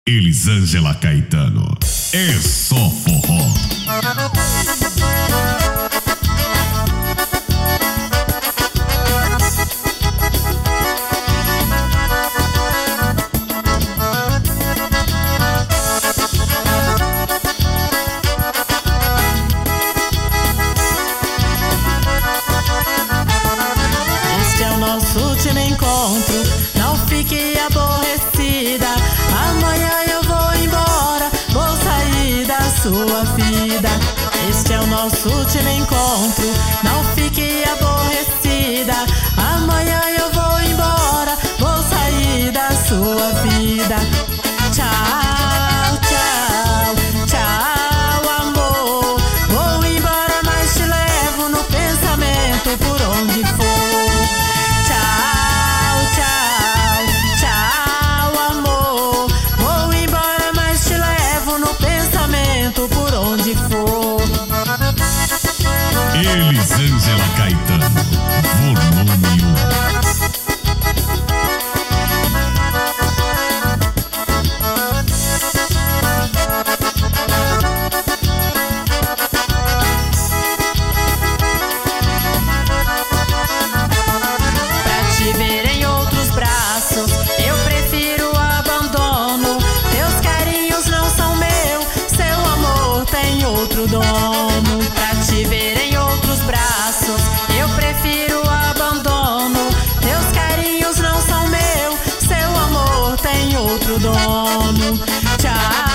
Elisângela Caetano. É só forró. Este é o nosso último encontro, não fique aborrecida. Amanhã eu vou embora, vou sair da sua vida. Este é o nosso último encontro, não fique aborrecida. Amanhã eu vou embora, vou sair da sua vida. Tchau, tchau, tchau, amor. Vou embora, mas te levo no pensamento por onde for. Tchau, tchau, tchau, amor. Vou embora, mas te levo no pensamento por onde for. Elisângela Caetano, volume 1. Pra te ver em outros braços, eu prefiro o abandono. Teus carinhos não são meu, seu amor tem outro dono. Pra te ver em outros braços, eu prefiro o abandono. Teus carinhos não são meu, seu amor tem outro dono. Tchau.